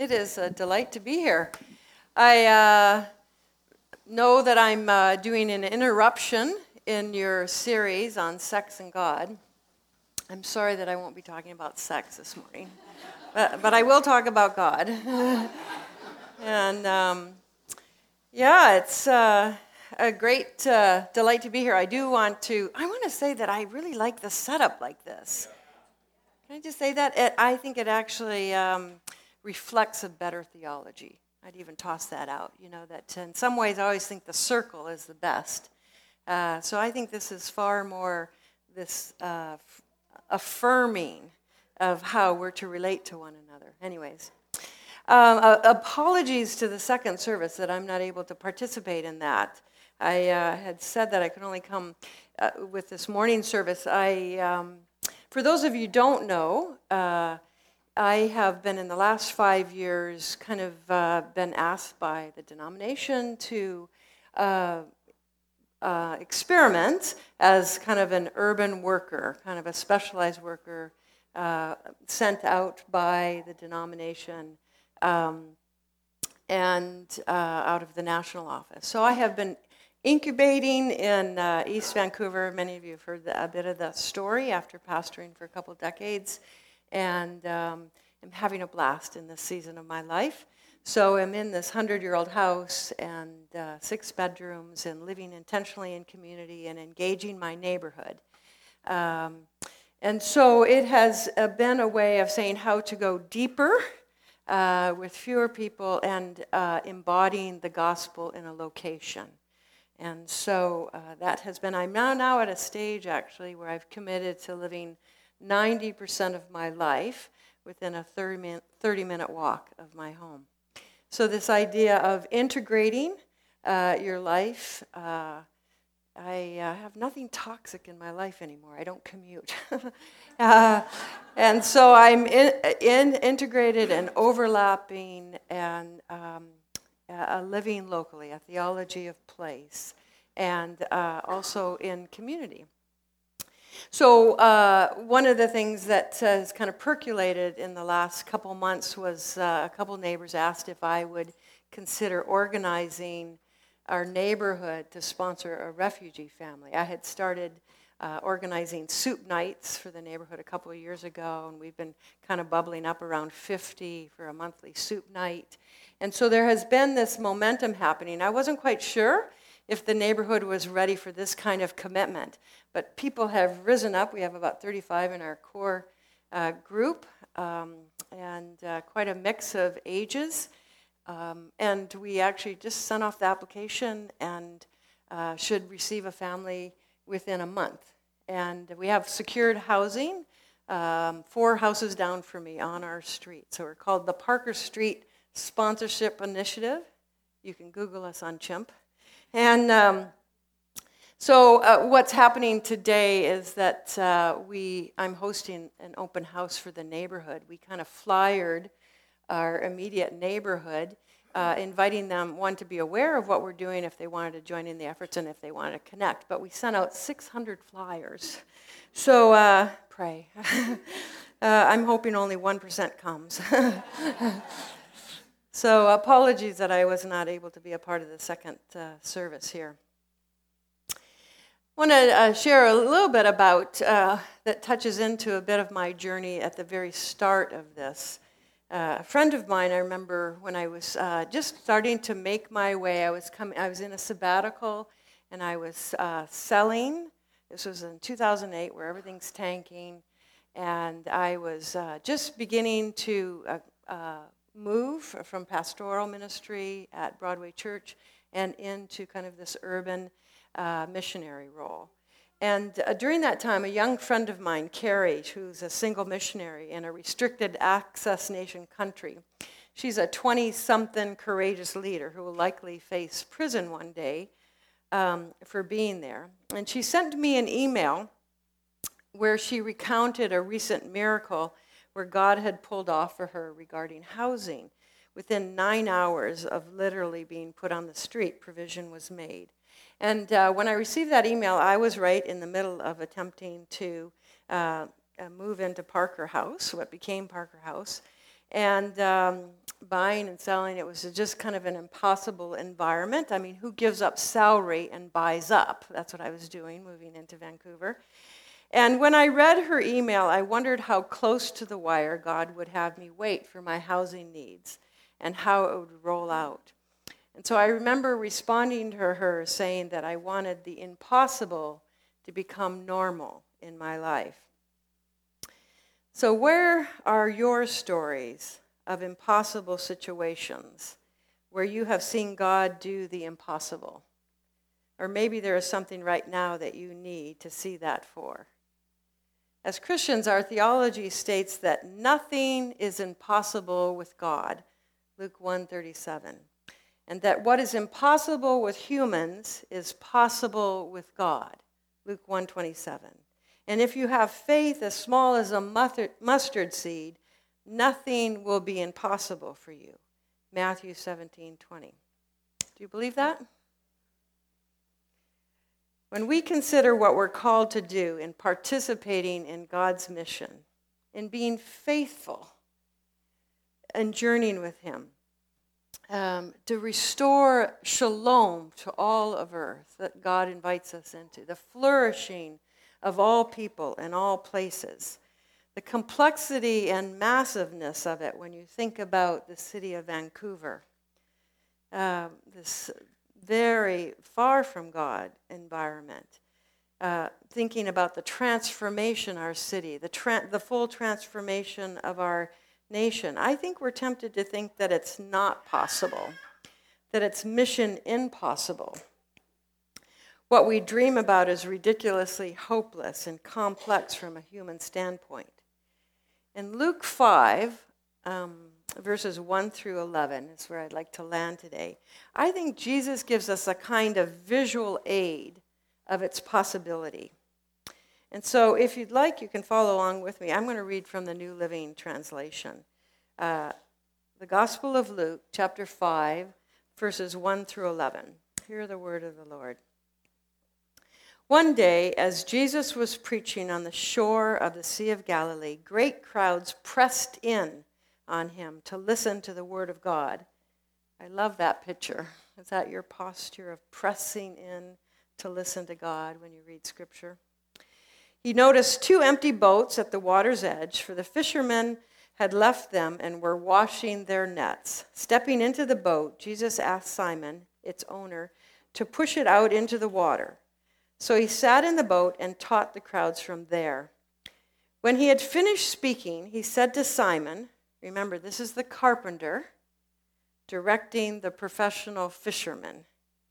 It is a delight to be here. I know that I'm doing an interruption in your series on sex and God. I'm sorry that I won't be talking about sex this morning, but I will talk about God. And it's a great delight to be here. I want to say that I really like the setup like this. Can I just say that? I think it actually reflects a better theology. I'd even toss that out. That in some ways I always think the circle is the best. So I think this is far more this affirming of how we're to relate to one another. Anyways, apologies to the second service that I'm not able to participate in that. I had said that I could only come with this morning service. For those of you who don't know, I have been in the last 5 years kind of been asked by the denomination to experiment as kind of an urban worker, kind of a specialized worker sent out by the denomination and out of the national office. So I have been incubating in East Vancouver. Many of you have heard a bit of the story after pastoring for a couple of decades. And I'm having a blast in this season of my life. So I'm in this 100-year-old house and 6 bedrooms and living intentionally in community and engaging my neighborhood. And so it has been a way of saying how to go deeper with fewer people and embodying the gospel in a location. And so that has been, I'm now at a stage actually where I've committed to living 90% of my life within a 30-minute walk of my home. So this idea of integrating your life, I have nothing toxic in my life anymore. I don't commute. And so I'm integrated and overlapping and living locally, a theology of place, and also in community. So one of the things that has kind of percolated in the last couple months was a couple neighbors asked if I would consider organizing our neighborhood to sponsor a refugee family. I had started organizing soup nights for the neighborhood a couple of years ago, and we've been kind of bubbling up around 50 for a monthly soup night. And so there has been this momentum happening. I wasn't quite sure if the neighborhood was ready for this kind of commitment. But people have risen up. We have about 35 in our core group, and quite a mix of ages. And we actually just sent off the application and should receive a family within a month. And we have secured housing, 4 houses down from me on our street. So we're called the Parker Street Sponsorship Initiative. You can Google us on Chimp. And so what's happening today is that I'm hosting an open house for the neighborhood. We kind of flyered our immediate neighborhood, inviting them, one, to be aware of what we're doing if they wanted to join in the efforts and if they wanted to connect. But we sent out 600 flyers. So pray. I'm hoping only 1% comes. So apologies that I was not able to be a part of the second service here. I want to share a little bit about, that touches into a bit of my journey at the very start of this. A friend of mine, I remember when I was just starting to make my way, I was in a sabbatical and I was selling. This was in 2008 where everything's tanking, and I was just beginning to move from pastoral ministry at Broadway Church and into kind of this urban missionary role. And during that time, a young friend of mine, Carrie, who's a single missionary in a restricted access nation country, she's a 20-something courageous leader who will likely face prison one day for being there. And she sent me an email where she recounted a recent miracle where God had pulled off for her regarding housing. Within 9 hours of literally being put on the street, provision was made. And when I received that email, I was right in the middle of attempting to move into Parker House, what became Parker House. And buying and selling. It was just kind of an impossible environment. I mean, who gives up salary and buys up? That's what I was doing, moving into Vancouver. And when I read her email, I wondered how close to the wire God would have me wait for my housing needs and how it would roll out. And so I remember responding to her saying that I wanted the impossible to become normal in my life. So where are your stories of impossible situations where you have seen God do the impossible? Or maybe there is something right now that you need to see that for. As Christians, our theology states that nothing is impossible with God, Luke 1:37, and that what is impossible with humans is possible with God, Luke 1:27. And if you have faith as small as a mustard seed, nothing will be impossible for you, Matthew 17:20. Do you believe that? When we consider what we're called to do in participating in God's mission, in being faithful and journeying with Him, to restore shalom to all of earth that God invites us into, the flourishing of all people and all places, the complexity and massiveness of it when you think about the city of Vancouver, this very far from God environment, thinking about the transformation of our city, the full transformation of our nation. I think we're tempted to think that it's not possible, that it's mission impossible. What we dream about is ridiculously hopeless and complex from a human standpoint. In Luke 5, verses 1 through 11 is where I'd like to land today. I think Jesus gives us a kind of visual aid of its possibility. And so if you'd like, you can follow along with me. I'm going to read from the New Living Translation. The Gospel of Luke, chapter 5, verses 1 through 11. Hear the word of the Lord. One day, as Jesus was preaching on the shore of the Sea of Galilee, great crowds pressed in on him to listen to the word of God. I love that picture. Is that your posture of pressing in to listen to God when you read Scripture? He noticed 2 empty boats at the water's edge, for the fishermen had left them and were washing their nets. Stepping into the boat, Jesus asked Simon, its owner, to push it out into the water. So he sat in the boat and taught the crowds from there. When he had finished speaking, he said to Simon, remember, this is the carpenter directing the professional fisherman.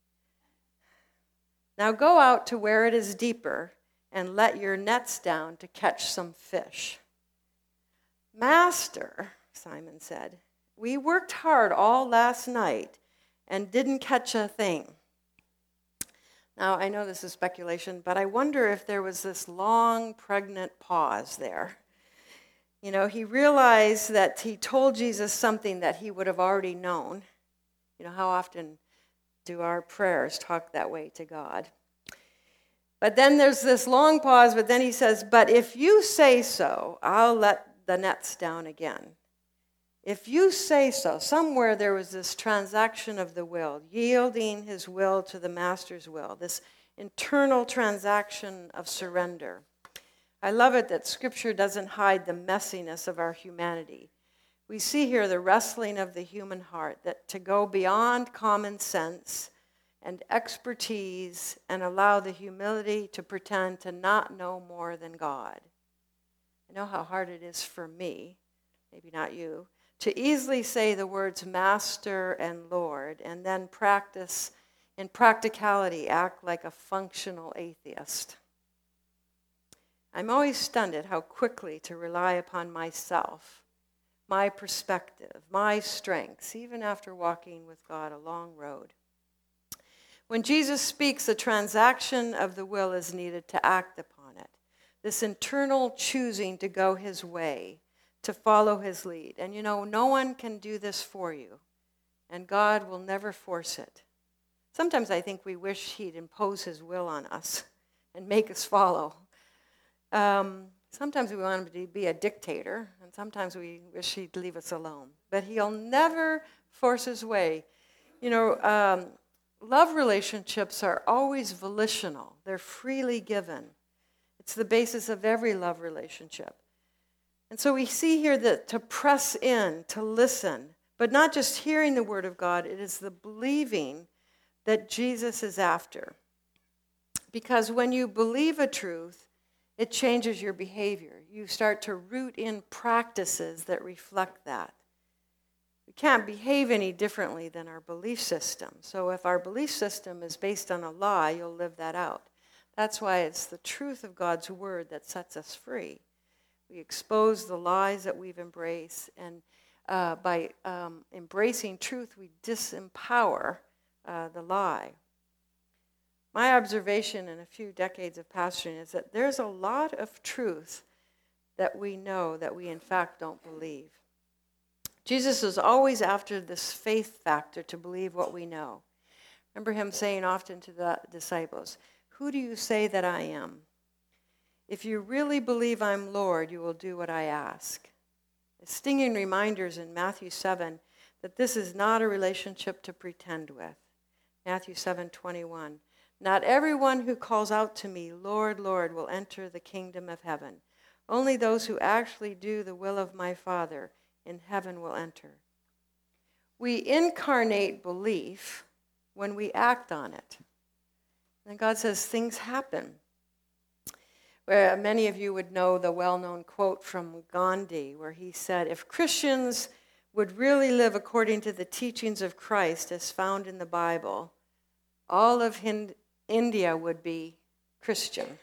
Now go out to where it is deeper and let your nets down to catch some fish. Master, Simon said, we worked hard all last night and didn't catch a thing. Now, I know this is speculation, but I wonder if there was this long, pregnant pause there. You know, he realized that he told Jesus something that he would have already known. You know, how often do our prayers talk that way to God? But then there's this long pause, but then he says, but if you say so, I'll let the nets down again. If you say so, somewhere there was this transaction of the will, yielding his will to the master's will, this internal transaction of surrender. I love it that Scripture doesn't hide the messiness of our humanity. We see here the wrestling of the human heart, that to go beyond common sense and expertise and allow the humility to pretend to not know more than God. I know how hard it is for me, maybe not you, to easily say the words Master and Lord and then practice, in practicality, act like a functional atheist. I'm always stunned at how quickly to rely upon myself, my perspective, my strengths, even after walking with God a long road. When Jesus speaks, the transaction of the will is needed to act upon it. This internal choosing to go his way, to follow his lead. And you know, no one can do this for you, and God will never force it. Sometimes I think we wish he'd impose his will on us and make us follow. Sometimes we want him to be a dictator, and sometimes we wish he'd leave us alone. But he'll never force his way. Love relationships are always volitional. They're freely given. It's the basis of every love relationship. And so we see here that to press in, to listen, but not just hearing the word of God, it is the believing that Jesus is after. Because when you believe a truth, it changes your behavior. You start to root in practices that reflect that. We can't behave any differently than our belief system. So if our belief system is based on a lie, you'll live that out. That's why it's the truth of God's word that sets us free. We expose the lies that we've embraced, and by embracing truth, we disempower the lie. My observation in a few decades of pastoring is that there's a lot of truth that we know that we in fact don't believe. Jesus is always after this faith factor to believe what we know. Remember him saying often to the disciples, "Who do you say that I am? If you really believe I'm Lord, you will do what I ask." Stinging reminders in Matthew 7 that this is not a relationship to pretend with. Matthew 7:21. "Not everyone who calls out to me, 'Lord, Lord,' will enter the kingdom of heaven. Only those who actually do the will of my Father in heaven will enter." We incarnate belief when we act on it. And God says things happen. Where many of you would know the well-known quote from Gandhi, where he said, "If Christians would really live according to the teachings of Christ as found in the Bible, all of India would be Christian."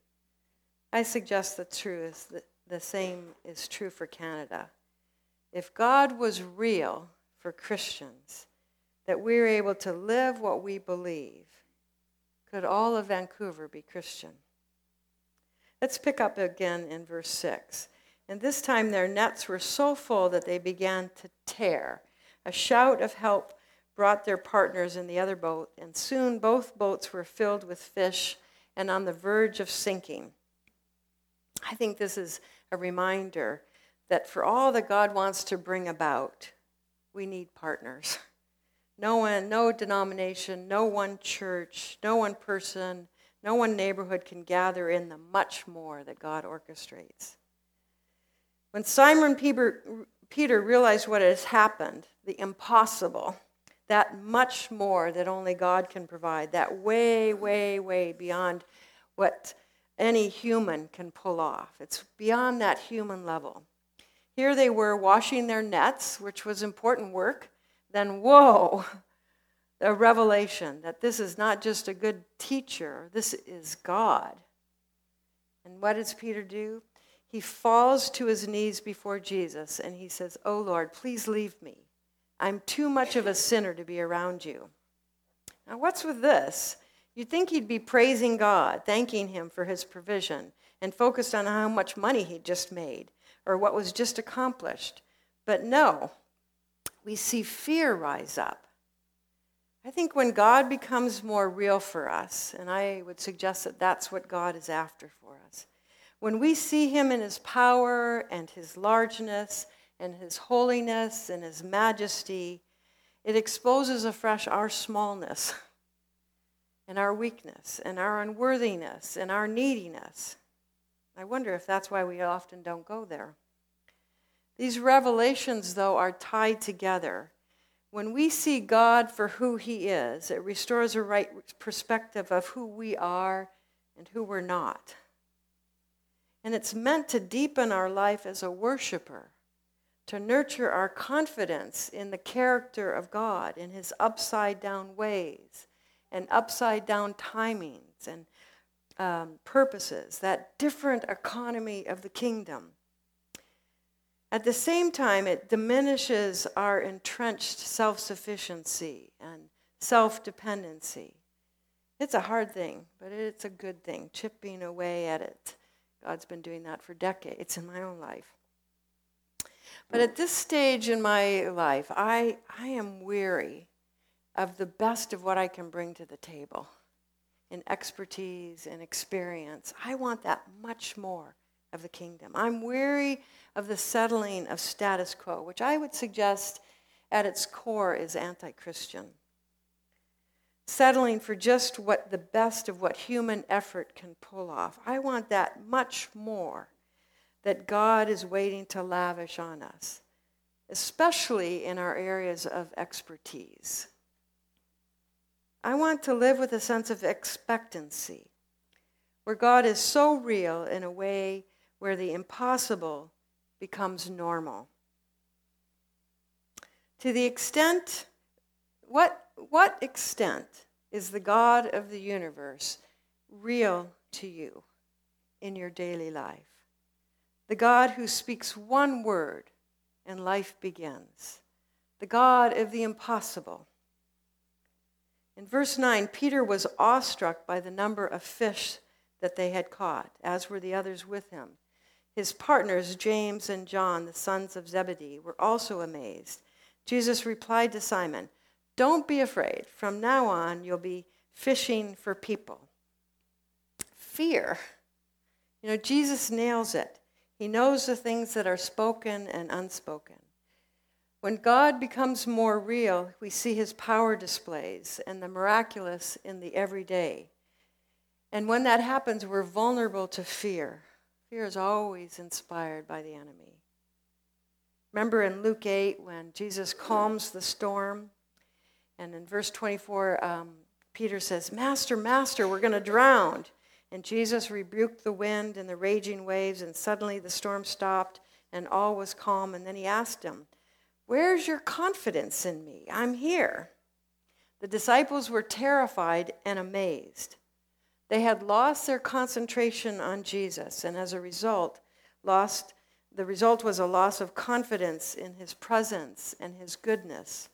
I suggest the same is true for Canada. If God was real for Christians, that we're able to live what we believe, could all of Vancouver be Christian? Let's pick up again in verse 6. "And this time their nets were so full that they began to tear. A shout of help brought their partners in the other boat, and soon both boats were filled with fish and on the verge of sinking." I think this is a reminder that for all that God wants to bring about, we need partners. No denomination, no one church, no one person, no one neighborhood can gather in the much more that God orchestrates. When Simon Peter realized what has happened, the impossible, that much more that only God can provide, that way, way, way beyond what any human can pull off. It's beyond that human level. Here they were washing their nets, which was important work. Then, whoa, a revelation that this is not just a good teacher, this is God. And what does Peter do? He falls to his knees before Jesus and he says, "Oh Lord, please leave me. I'm too much of a sinner to be around you." Now what's with this? You'd think he'd be praising God, thanking him for his provision, and focused on how much money he'd just made or what was just accomplished. But no, we see fear rise up. I think when God becomes more real for us, and I would suggest that that's what God is after for us, when we see him in his power and his largeness and his holiness and his majesty, it exposes afresh our smallness and our weakness and our unworthiness and our neediness. I wonder if that's why we often don't go there. These revelations, though, are tied together. When we see God for who he is, it restores a right perspective of who we are and who we're not. And it's meant to deepen our life as a worshiper, to nurture our confidence in the character of God, in his upside-down ways and upside-down timings and purposes, that different economy of the kingdom. At the same time, it diminishes our entrenched self-sufficiency and self-dependency. It's a hard thing, but it's a good thing, chipping away at it. God's been doing that for decades in my own life. But at this stage in my life, I am weary of the best of what I can bring to the table in expertise and experience. I want that much more. of the kingdom. I'm weary of the settling of status quo, which I would suggest at its core is anti-Christian. Settling for just what the best of what human effort can pull off. I want that much more that God is waiting to lavish on us, especially in our areas of expertise. I want to live with a sense of expectancy, where God is so real in a way where the impossible becomes normal. To the extent, what extent is the God of the universe real to you in your daily life? The God who speaks one word and life begins. The God of the impossible. In verse 9, Peter was awestruck by the number of fish that they had caught, as were the others with him. His partners, James and John, the sons of Zebedee, were also amazed. Jesus replied to Simon, "Don't be afraid. From now on, you'll be fishing for people." Fear. Jesus nails it. He knows the things that are spoken and unspoken. When God becomes more real, we see his power displays and the miraculous in the everyday. And when that happens, we're vulnerable to fear. Fear is always inspired by the enemy. Remember in Luke 8 when Jesus calms the storm? And in verse 24, Peter says, "Master, Master, we're going to drown." And Jesus rebuked the wind and the raging waves, and suddenly the storm stopped and all was calm. And then he asked him, "Where's your confidence in me? I'm here." The disciples were terrified and amazed. They had lost their concentration on Jesus, and as a result, the result was a loss of confidence in his presence and his goodness.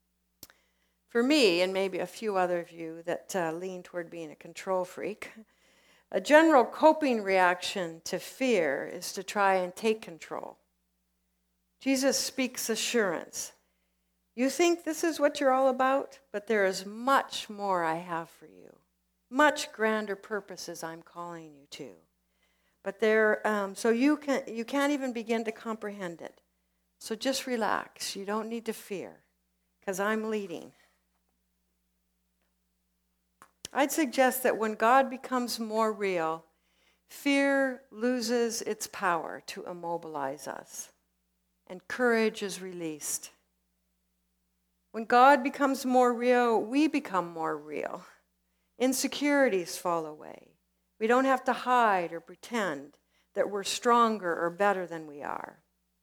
For me, and maybe a few other of you that lean toward being a control freak, a general coping reaction to fear is to try and take control. Jesus speaks assurance. You think this is what you're all about, but there is much more I have for you. Much grander purposes I'm calling you to. But so you can't even begin to comprehend it. So just relax. You don't need to fear, because I'm leading. I'd suggest that when God becomes more real, fear loses its power to immobilize us, and courage is released. When God becomes more real, we become more real. Insecurities fall away. We don't have to hide or pretend that we're stronger or better than we are.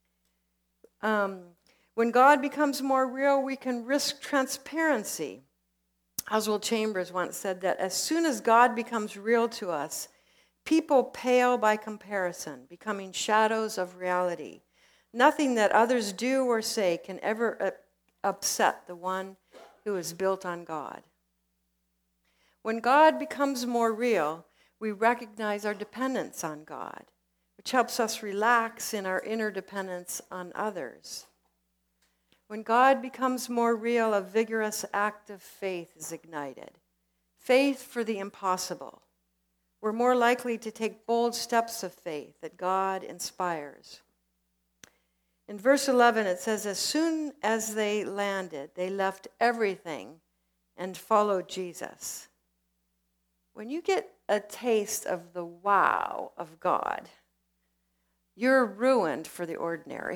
When God becomes more real, we can risk transparency. Oswald Chambers once said that as soon as God becomes real to us, people pale by comparison, becoming shadows of reality. Nothing that others do or say can ever upset the one who is built on God. When God becomes more real, we recognize our dependence on God, which helps us relax in our interdependence on others. When God becomes more real, a vigorous act of faith is ignited. Faith for the impossible. We're more likely to take bold steps of faith that God inspires. In verse 11, it says, as soon as they landed, they left everything and followed Jesus. When you get a taste of the wow of God, you're ruined for the ordinary.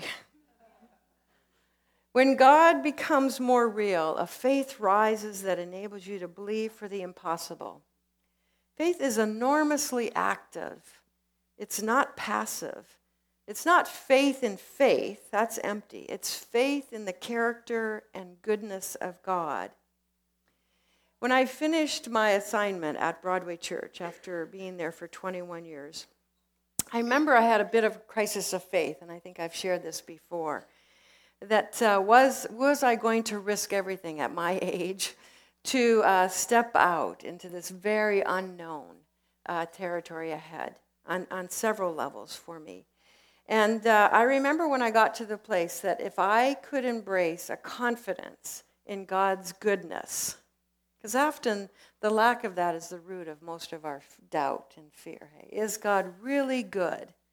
When God becomes more real, a faith rises that enables you to believe for the impossible. Faith is enormously active. It's not passive. It's not faith in faith. That's empty. It's faith in the character and goodness of God. When I finished my assignment at Broadway Church after being there for 21 years, I remember I had a bit of a crisis of faith, and I think I've shared this before. That was I going to risk everything at my age to step out into this very unknown territory ahead on several levels for me. And I remember when I got to the place that if I could embrace a confidence in God's goodness, because often the lack of that is the root of most of our doubt and fear. Hey, is God really good?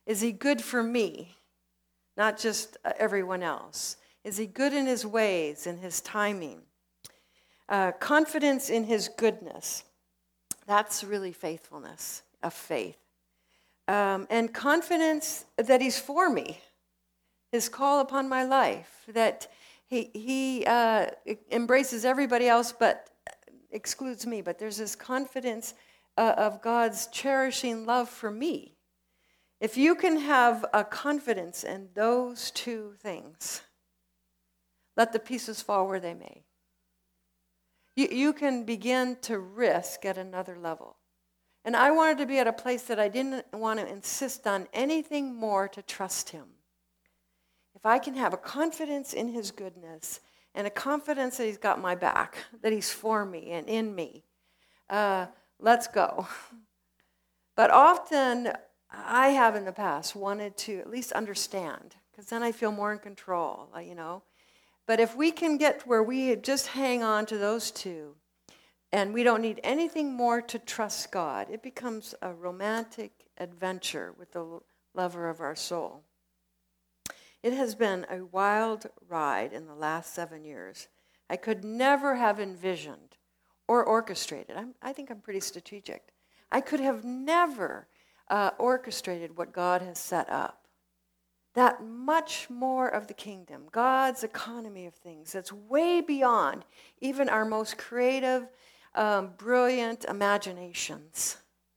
Is he good for me, not just everyone else? Is he good in his ways, in his timing? Confidence in his goodness. That's really faithfulness of faith. And confidence that he's for me, his call upon my life, that he embraces everybody else but excludes me. But there's this confidence of God's cherishing love for me. If you can have a confidence in those two things, let the pieces fall where they may. You can begin to risk at another level. And I wanted to be at a place that I didn't want to insist on anything more to trust him. If I can have a confidence in his goodness and a confidence that he's got my back, that he's for me and in me, let's go. But often, I have in the past wanted to at least understand, because then I feel more in control, But if we can get where we just hang on to those two, and we don't need anything more to trust God, it becomes a romantic adventure with the lover of our soul. It has been a wild ride in the last 7 years. I could never have envisioned or orchestrated. I think I'm pretty strategic. I could have never orchestrated what God has set up. That much more of the kingdom, God's economy of things, that's way beyond even our most creative, brilliant imaginations.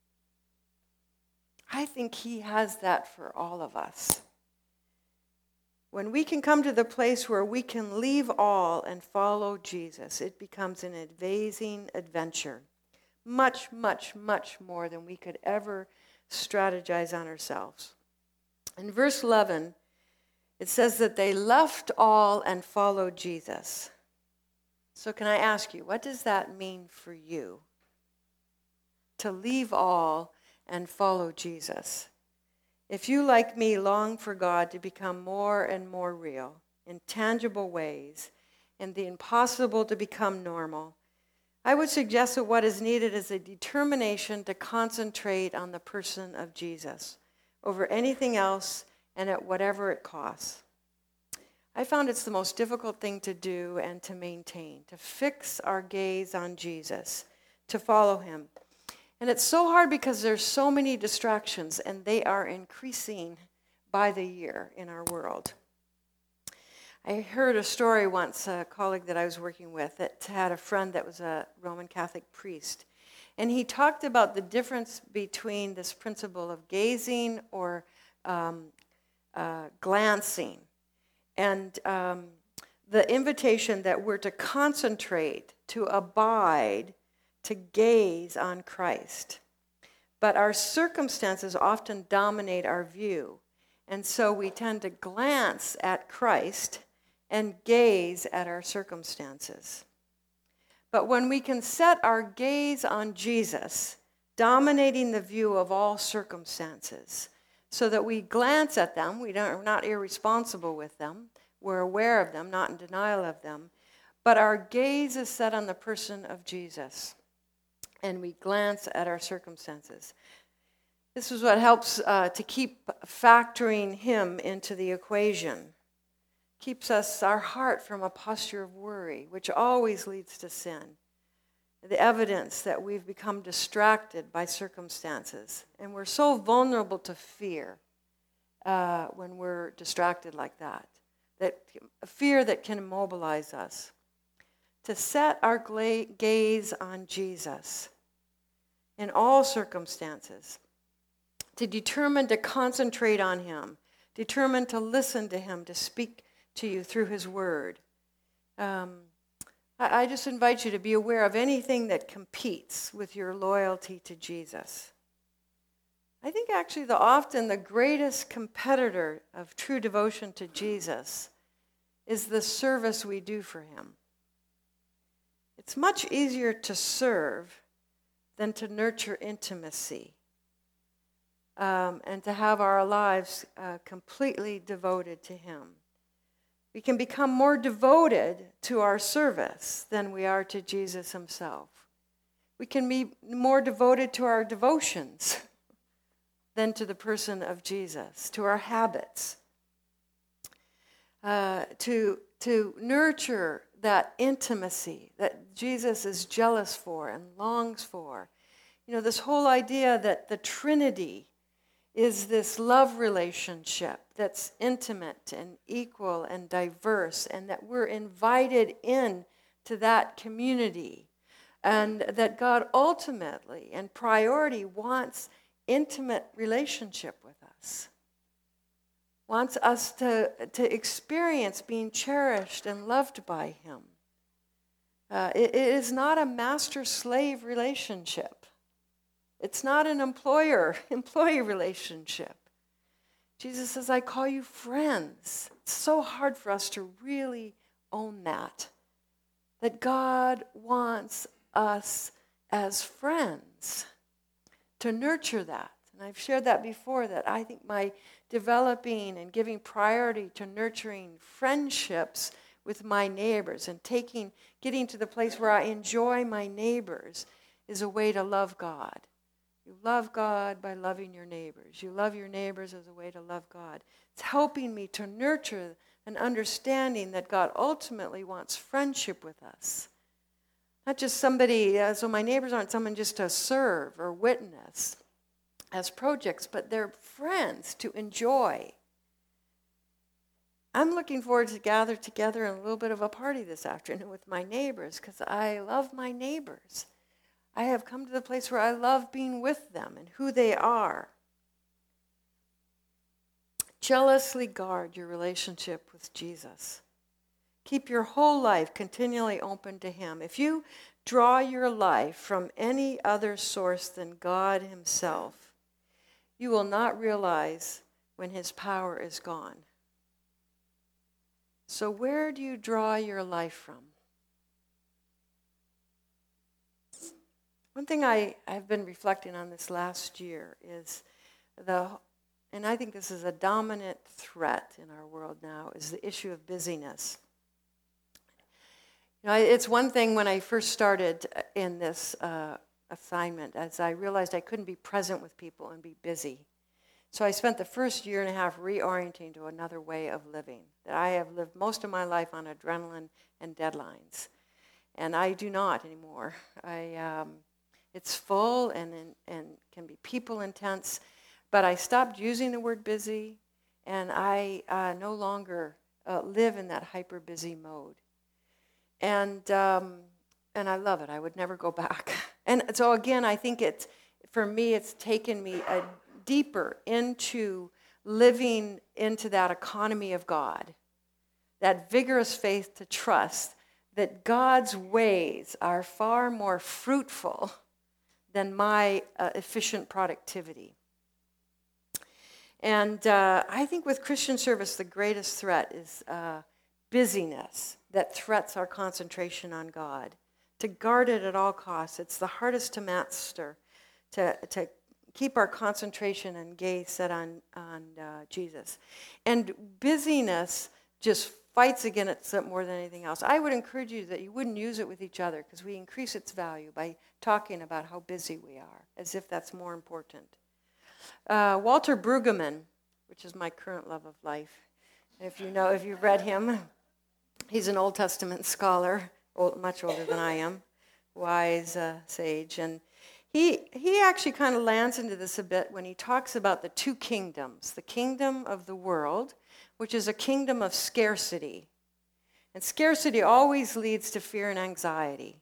I think he has that for all of us. When we can come to the place where we can leave all and follow Jesus, it becomes an amazing adventure. Much, much, much more than we could ever strategize on ourselves. In verse 11, it says that they left all and followed Jesus. So can I ask you, what does that mean for you? To leave all and follow Jesus. If you, like me, long for God to become more and more real in tangible ways and the impossible to become normal, I would suggest that what is needed is a determination to concentrate on the person of Jesus over anything else and at whatever it costs. I found it's the most difficult thing to do and to maintain, to fix our gaze on Jesus, to follow him. And it's so hard because there's so many distractions, and they are increasing by the year in our world. I heard a story once, a colleague that I was working with that had a friend that was a Roman Catholic priest. And he talked about the difference between this principle of gazing or glancing, and the invitation that we're to concentrate, to abide, to gaze on Christ. But our circumstances often dominate our view, and so we tend to glance at Christ and gaze at our circumstances. But when we can set our gaze on Jesus, dominating the view of all circumstances, so that we glance at them, we're not irresponsible with them, we're aware of them, not in denial of them, but our gaze is set on the person of Jesus, and we glance at our circumstances. This is what helps to keep factoring him into the equation. Keeps our heart from a posture of worry, which always leads to sin. The evidence that we've become distracted by circumstances. And we're so vulnerable to fear when we're distracted like that. That fear that can immobilize us. To set our gaze on Jesus in all circumstances. To determine to concentrate on him. Determine to listen to him, to speak to you through his word. I just invite you to be aware of anything that competes with your loyalty to Jesus. I think actually often the greatest competitor of true devotion to Jesus is the service we do for him. It's much easier to serve than to nurture intimacy and to have our lives completely devoted to him. We can become more devoted to our service than we are to Jesus himself. We can be more devoted to our devotions than to the person of Jesus, to our habits, to nurture that intimacy that Jesus is jealous for and longs for. This whole idea that the Trinity is this love relationship that's intimate and equal and diverse, and that we're invited in to that community, and that God ultimately and priority wants intimate relationship with us, wants us to experience being cherished and loved by him. It is not a master-slave relationship. It's not an employer-employee relationship. Jesus says, I call you friends. It's so hard for us to really own that God wants us as friends, to nurture that. And I've shared that before, that I think my developing and giving priority to nurturing friendships with my neighbors and getting to the place where I enjoy my neighbors is a way to love God. You love God by loving your neighbors. You love your neighbors as a way to love God. It's helping me to nurture an understanding that God ultimately wants friendship with us. Not just somebody, so my neighbors aren't someone just to serve or witness as projects, but they're friends to enjoy. I'm looking forward to gather together in a little bit of a party this afternoon with my neighbors, because I love my neighbors. I have come to the place where I love being with them and who they are. Jealously guard your relationship with Jesus. Keep your whole life continually open to him. If you draw your life from any other source than God himself, you will not realize when his power is gone. So where do you draw your life from? One thing I've been reflecting on this last year is and I think this is a dominant threat in our world now, is the issue of busyness. It's one thing when I first started in this assignment, as I realized I couldn't be present with people and be busy. So I spent the first year and a half reorienting to another way of living. That I have lived most of my life on adrenaline and deadlines, and I do not anymore. It's full and can be people intense, but I stopped using the word busy, and I no longer live in that hyper busy mode. And I love it. I would never go back. And so again, I think for me, it's taken me deeper into living into that economy of God, that vigorous faith to trust that God's ways are far more fruitful than my efficient productivity. And I think with Christian service, the greatest threat is busyness that threats our concentration on God. To guard it at all costs. It's the hardest to master, to keep our concentration and gaze set on Jesus. And busyness just fights against it more than anything else. I would encourage you that you wouldn't use it with each other, because we increase its value by talking about how busy we are, as if that's more important. Walter Brueggemann, which is my current love of life, if you've read him, he's an Old Testament scholar, much older than I am, wise sage, and he actually kind of lands into this a bit when he talks about the two kingdoms, the kingdom of the world, which is a kingdom of scarcity. And scarcity always leads to fear and anxiety.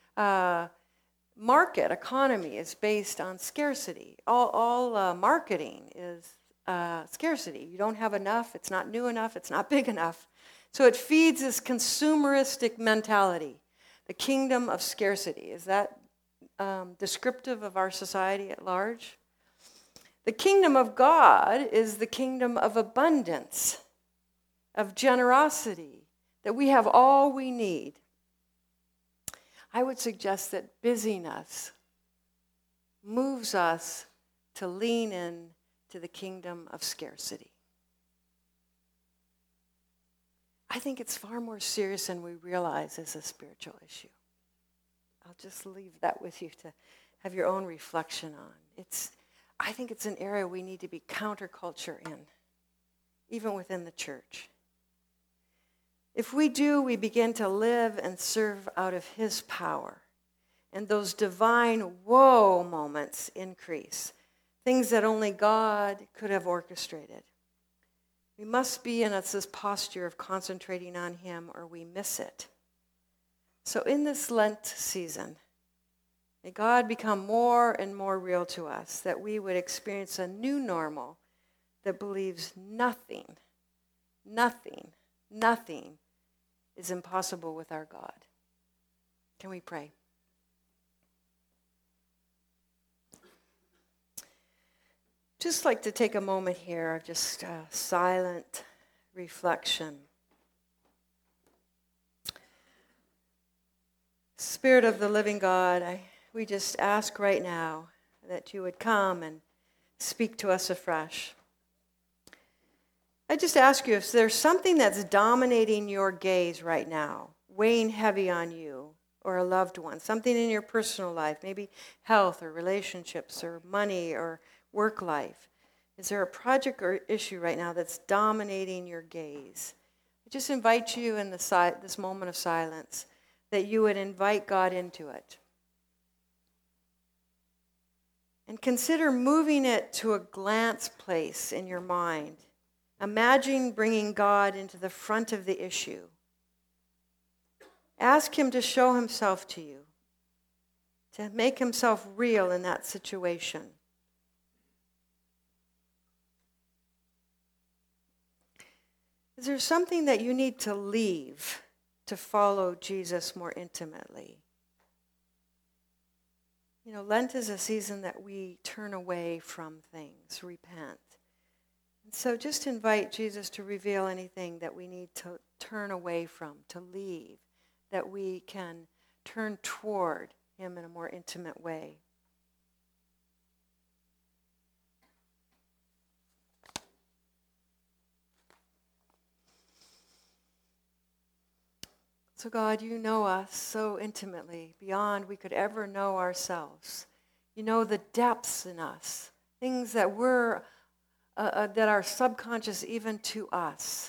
Market economy is based on scarcity. All marketing is scarcity. You don't have enough, it's not new enough, it's not big enough. So it feeds this consumeristic mentality, the kingdom of scarcity. Is that descriptive of our society at large? The kingdom of God is the kingdom of abundance, of generosity, that we have all we need. I would suggest that busyness moves us to lean in to the kingdom of scarcity. I think it's far more serious than we realize as a spiritual issue. I'll just leave that with you to have your own reflection on. I think it's an area we need to be counterculture in, even within the church. If we do, we begin to live and serve out of his power. And those divine whoa moments increase, things that only God could have orchestrated. We must be in this posture of concentrating on him or we miss it. So in this Lent season, may God become more and more real to us, that we would experience a new normal that believes nothing is impossible with our God. Can we pray? Just like to take a moment here of just silent reflection. Spirit of the living God, we just ask right now that you would come and speak to us afresh. I just ask you if there's something that's dominating your gaze right now, weighing heavy on you or a loved one, something in your personal life, maybe health or relationships or money or work life. Is there a project or issue right now that's dominating your gaze? I just invite you in this moment of silence that you would invite God into it. And consider moving it to a glance place in your mind. Imagine bringing God into the front of the issue. Ask him to show himself to you, to make himself real in that situation. Is there something that you need to leave to follow Jesus more intimately? You know, Lent is a season that we turn away from things, repent. And so just invite Jesus to reveal anything that we need to turn away from, to leave, that we can turn toward him in a more intimate way. So God, you know us so intimately, beyond we could ever know ourselves. You know the depths in us, things that that are subconscious even to us.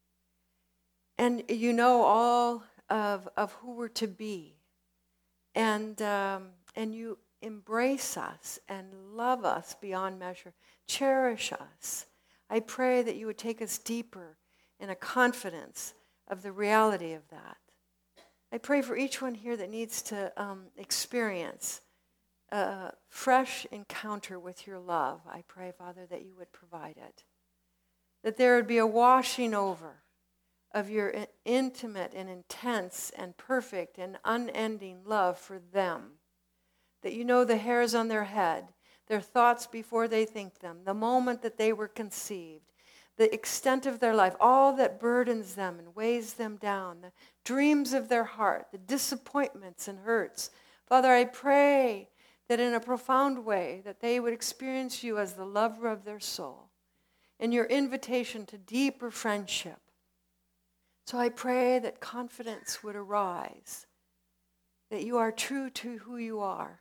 And you know all of who we're to be. And you embrace us and love us beyond measure. Cherish us. I pray that you would take us deeper in a confidence of the reality of that. I pray for each one here that needs to experience a fresh encounter with your love. I pray, Father, that you would provide it. That there would be a washing over of your intimate and intense and perfect and unending love for them. That you know the hairs on their head, their thoughts before they think them, the moment that they were conceived, the extent of their life, all that burdens them and weighs them down, the dreams of their heart, the disappointments and hurts. Father, I pray that in a profound way that they would experience you as the lover of their soul and your invitation to deeper friendship. So I pray that confidence would arise, that you are true to who you are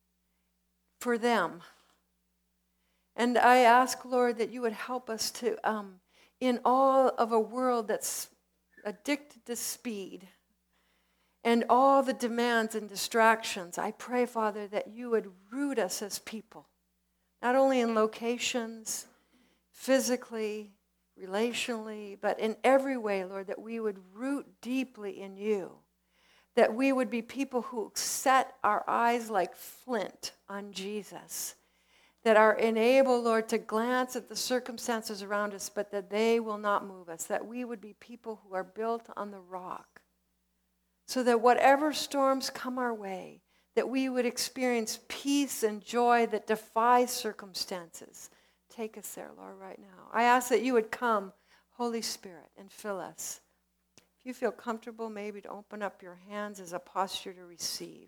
for them. And I ask, Lord, that you would help us to, in all of a world that's addicted to speed and all the demands and distractions, I pray, Father, that you would root us as people, not only in locations, physically, relationally, but in every way, Lord, that we would root deeply in you, that we would be people who set our eyes like flint on Jesus, that are enabled, Lord, to glance at the circumstances around us, but that they will not move us, that we would be people who are built on the rock, so that whatever storms come our way, that we would experience peace and joy that defies circumstances. Take us there, Lord, right now. I ask that you would come, Holy Spirit, and fill us. If you feel comfortable, maybe to open up your hands as a posture to receive.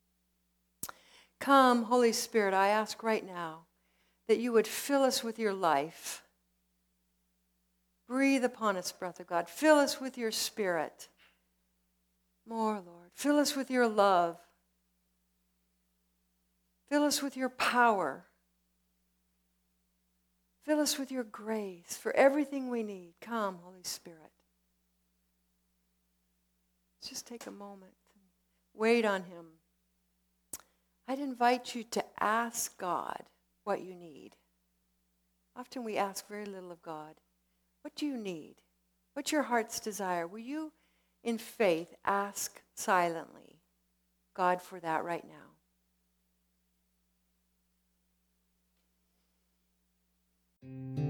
Come, Holy Spirit, I ask right now that you would fill us with your life. Breathe upon us, breath of God. Fill us with your Spirit. More, Lord. Fill us with your love. Fill us with your power. Fill us with your grace for everything we need. Come, Holy Spirit. Let's just take a moment and wait on him. I'd invite you to ask God what you need. Often we ask very little of God. What do you need? What's your heart's desire? Will you, in faith, ask silently God for that right now?